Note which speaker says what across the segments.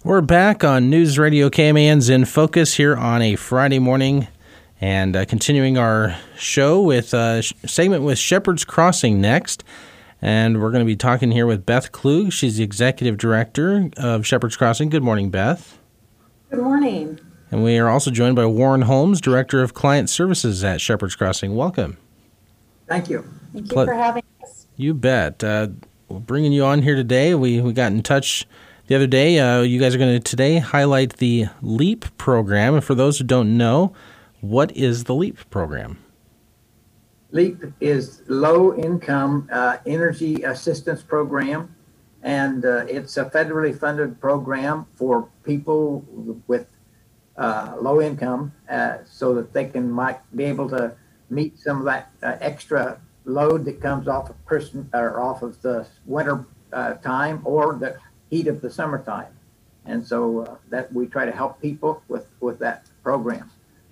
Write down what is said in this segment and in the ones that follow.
Speaker 1: We're back on News Radio KMAN's In Focus here on a Friday morning, and continuing our show with a segment with Shepherd's Crossing next. And we're going to be talking here with Beth Klug. She's the Executive Director of Shepherd's Crossing. Good morning, Beth.
Speaker 2: Good morning.
Speaker 1: And we are also joined by Warren Holmes, Director of Client Services at Shepherd's Crossing. Welcome.
Speaker 3: Thank you.
Speaker 2: Thank you for having us.
Speaker 1: You bet. We're bringing you on here today. We got in touch the other day. You guys are going to today highlight the LEAP program. And for those who don't know, what is the LEAP program?
Speaker 3: LEAP is Low Income Energy Assistance Program, and it's a federally funded program for people with low income so that they might be able to meet some of that extra load that comes off of off of the winter time or the heat of the summertime. And so that we try to help people with that program.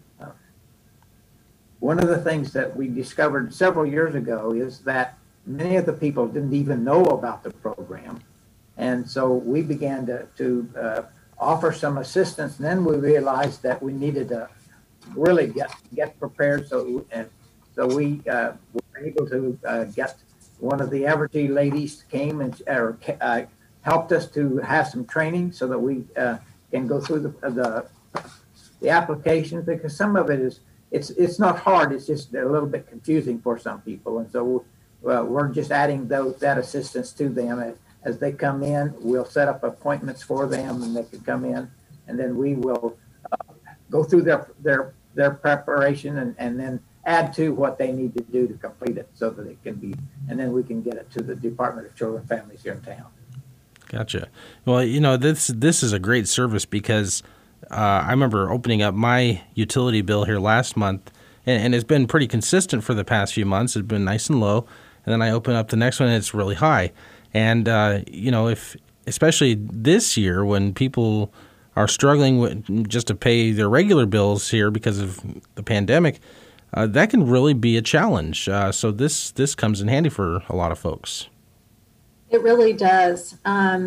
Speaker 3: One of the things that we discovered several years ago is that many of the people didn't even know about the program. And so we began to offer some assistance. And then we realized that we needed to really get prepared. So we were able to get one of the Evergy ladies came and helped us to have some training so that we can go through the applications, because some of it is it's not hard. It's just a little bit confusing for some people, and so we're just adding that assistance to them as they come in. We'll set up appointments for them, and they can come in, and then we will go through their preparation and then add to what they need to do to complete it, so that it can be, and then we can get it to the Department of Children and Families here in town.
Speaker 1: Gotcha. Well, this is a great service because I remember opening up my utility bill here last month, and it's been pretty consistent for the past few months. It's been nice and low, and then I open up the next one and it's really high. And if especially this year when people are struggling just to pay their regular bills here because of the pandemic, that can really be a challenge. So this comes in handy for a lot of folks.
Speaker 2: It really does.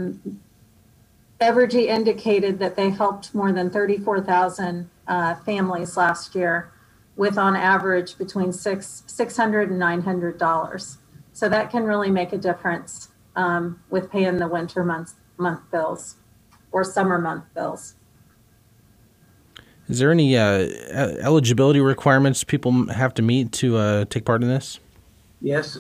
Speaker 2: Evergy indicated that they helped more than 34,000 families last year with on average between $600 and $900. So that can really make a difference with paying the winter month bills or summer month bills.
Speaker 1: Is there any eligibility requirements people have to meet to take part in this?
Speaker 3: Yes.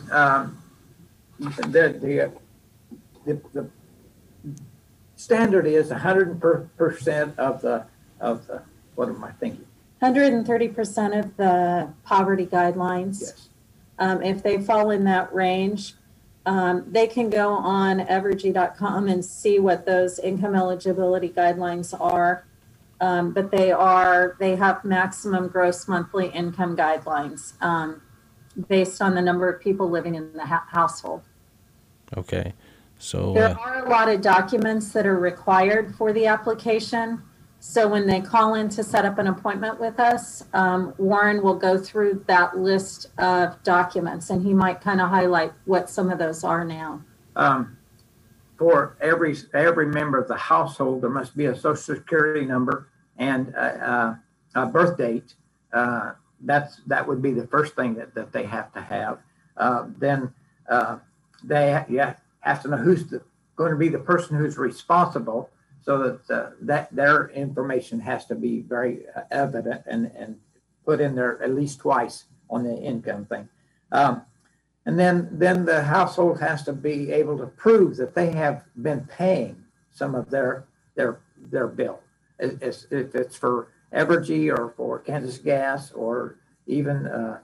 Speaker 3: The standard is 100% of the what am I thinking?
Speaker 2: 130% of the poverty guidelines.
Speaker 3: Yes.
Speaker 2: If they fall in that range, they can go on evergy.com and see what those income eligibility guidelines are. But they have maximum gross monthly income guidelines based on the number of people living in the household.
Speaker 1: Okay. So
Speaker 2: there are a lot of documents that are required for the application. So when they call in to set up an appointment with us, Warren will go through that list of documents, and he might kind of highlight what some of those are now.
Speaker 3: For every member of the household, there must be a Social Security number and a birth date. That would be the first thing that they have to have. Then they have to know who's going to be the person who's responsible, so that their information has to be very evident and put in there at least twice on the income thing. And then the household has to be able to prove that they have been paying some of their bill. If it's for Evergy or for Kansas Gas or even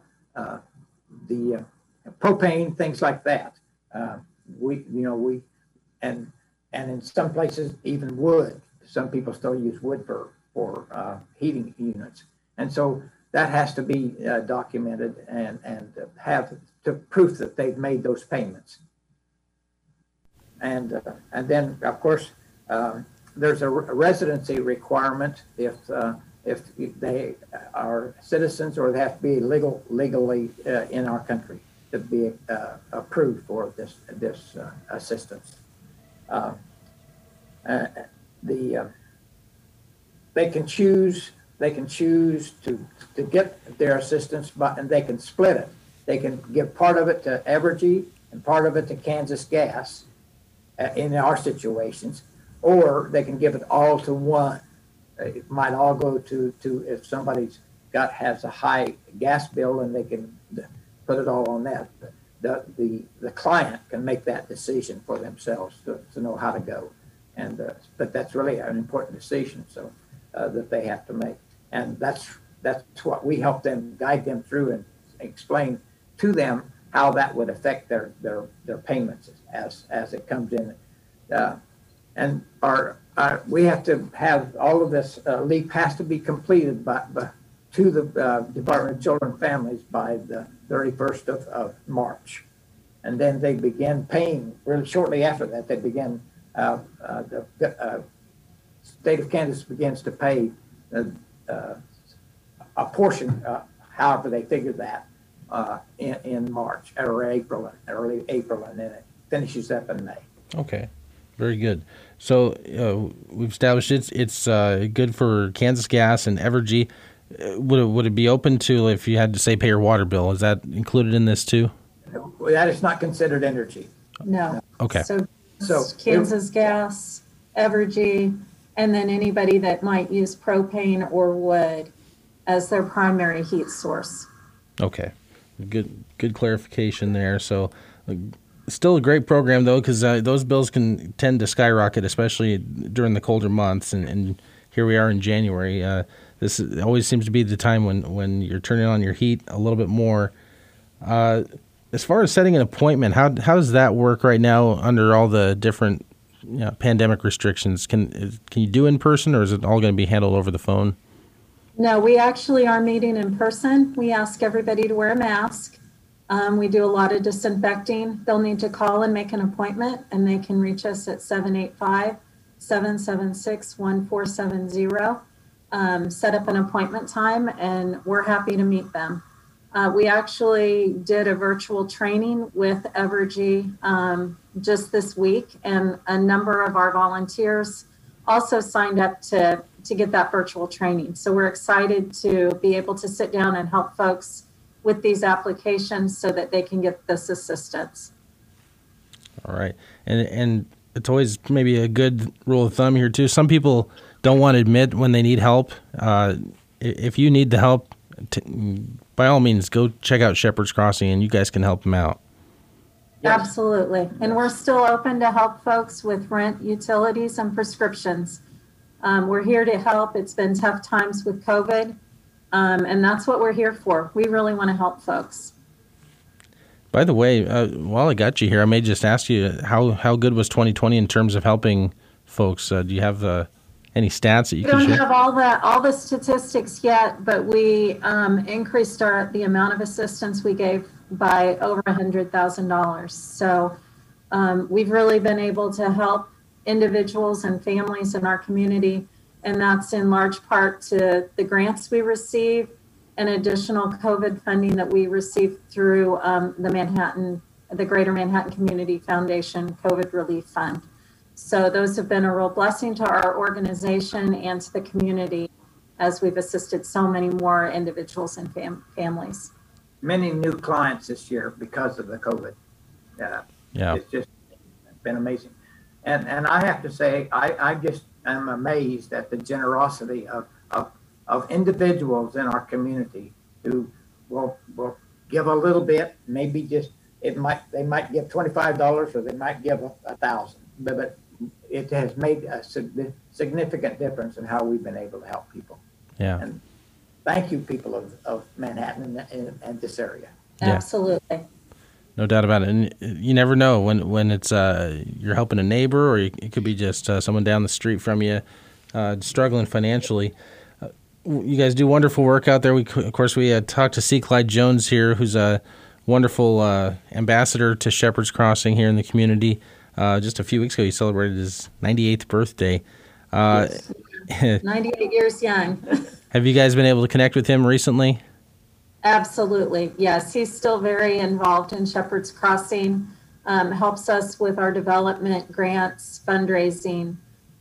Speaker 3: the propane, things like that. And in some places even wood. Some people still use wood for heating units, and so that has to be documented and have to proof that they've made those payments. And then of course there's a residency requirement if they are citizens or they have to be legally in our country to be approved for this assistance. the they can choose to get their assistance, and they can split it. They can give part of it to Evergy and part of it to Kansas Gas in our situations, or they can give it all to one. It might all go to if somebody's has a high gas bill, and they can put it all on that. The client can make that decision for themselves to know how to go, and but that's really an important decision that they have to make, and that's what we help them, guide them through, and explain to them how that would affect their payments as it comes in, and we have to have all of this LEAP has to be completed by to the Department of Children and Families by the 31st of March. And then they begin paying, really shortly after that, they begin, the state of Kansas begins to pay a portion, however they figure that, in March or April, early April, and then it finishes up in May.
Speaker 1: Okay, very good. So we've established it's good for Kansas Gas and Evergy. Would it be open to if you had to say pay your water bill? Is that included in this too?
Speaker 3: That is not considered energy.
Speaker 2: No.
Speaker 1: Okay.
Speaker 2: So Kansas Gas, Evergy, and then anybody that might use propane or wood as their primary heat source.
Speaker 1: Okay, good clarification there. So still a great program though, because those bills can tend to skyrocket, especially during the colder months. And here we are in January. This always seems to be the time when you're turning on your heat a little bit more. As far as setting an appointment, how does that work right now under all the different pandemic restrictions? Can you do in person, or is it all going to be handled over the phone?
Speaker 2: No, we actually are meeting in person. We ask everybody to wear a mask. We do a lot of disinfecting. They'll need to call and make an appointment, and they can reach us at 785-776-1470. Set up an appointment time, and we're happy to meet them. We actually did a virtual training with Evergy just this week, and a number of our volunteers also signed up to get that virtual training. So we're excited to be able to sit down and help folks with these applications so that they can get this assistance.
Speaker 1: All right. And it's always maybe a good rule of thumb here too. Some people don't want to admit when they need help. If you need the help, by all means, go check out Shepherd's Crossing, and you guys can help them out.
Speaker 2: Yes. Absolutely. And we're still open to help folks with rent, utilities, and prescriptions. We're here to help. It's been tough times with COVID, and that's what we're here for. We really want to help folks.
Speaker 1: By the way, while I got you here, I may just ask you, how good was 2020 in terms of helping folks? Do you have any stats that you can share?
Speaker 2: We don't have all the statistics yet, but we increased the amount of assistance we gave by over $100,000. So we've really been able to help individuals and families in our community, and that's in large part to the grants we receive and additional COVID funding that we received through the Greater Manhattan Community Foundation COVID Relief Fund. So those have been a real blessing to our organization and to the community as we've assisted so many more individuals and families.
Speaker 3: Many new clients this year because of the COVID. It's just been amazing. And I have to say, I just am amazed at the generosity of individuals in our community who will give a little bit, maybe they might give $25 or they might give $1,000, but it has made a significant difference in how we've been able to help people.
Speaker 1: Yeah.
Speaker 3: And thank you, people of Manhattan and this area.
Speaker 2: Yeah. Absolutely.
Speaker 1: No doubt about it. And you never know when it's you're helping a neighbor, or it could be just someone down the street from you struggling financially. You guys do wonderful work out there. Of course, we talked to C. Clyde Jones here, who's a wonderful ambassador to Shepherd's Crossing here in the community. Just a few weeks ago, he celebrated his 98th birthday.
Speaker 2: Yes. 98 years young.
Speaker 1: Have you guys been able to connect with him recently?
Speaker 2: Absolutely. Yes, he's still very involved in Shepherd's Crossing, helps us with our development grants, fundraising,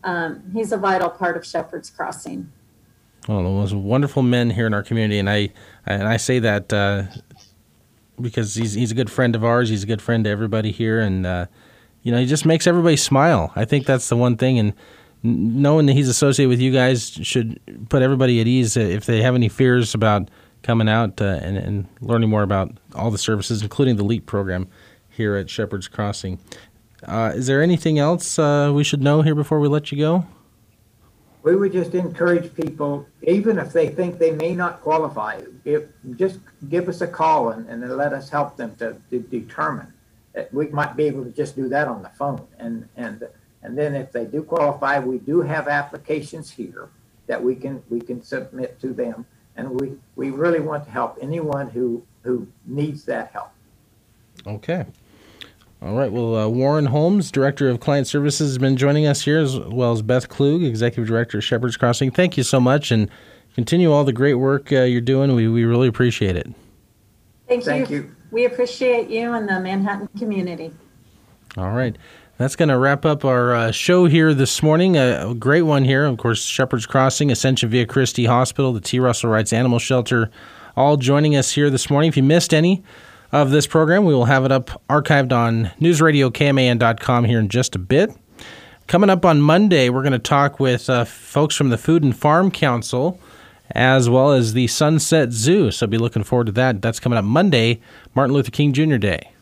Speaker 2: He's a vital part of Shepherd's Crossing.
Speaker 1: Oh, the most wonderful men here in our community, and I say that because he's a good friend of ours. He's a good friend to everybody here, and he just makes everybody smile. I think that's the one thing, and knowing that he's associated with you guys should put everybody at ease if they have any fears about coming out and learning more about all the services, including the LEAP program here at Shepherd's Crossing. Is there anything else we should know here before we let you go?
Speaker 3: We would just encourage people, even if they think they may not qualify, just give us a call and let us help them to determine. We might be able to just do that on the phone. And then if they do qualify, we do have applications here that we can submit to them. And we really want to help anyone who needs that help.
Speaker 1: Okay. All right. Well, Warren Holmes, Director of Client Services, has been joining us here, as well as Beth Klug, Executive Director of Shepherd's Crossing. Thank you so much, and continue all the great work you're doing. We really appreciate it.
Speaker 2: Thank you. We appreciate you and the Manhattan community.
Speaker 1: All right. That's going to wrap up our show here this morning. A great one here. Of course, Shepherd's Crossing, Ascension Via Christi Hospital, the T. Russell Wrights Animal Shelter, all joining us here this morning. If you missed any of this program, we will have it up archived on newsradiokman.com here in just a bit. Coming up on Monday, we're going to talk with folks from the Food and Farm Council, as well as the Sunset Zoo. So be looking forward to that. That's coming up Monday, Martin Luther King Jr. Day.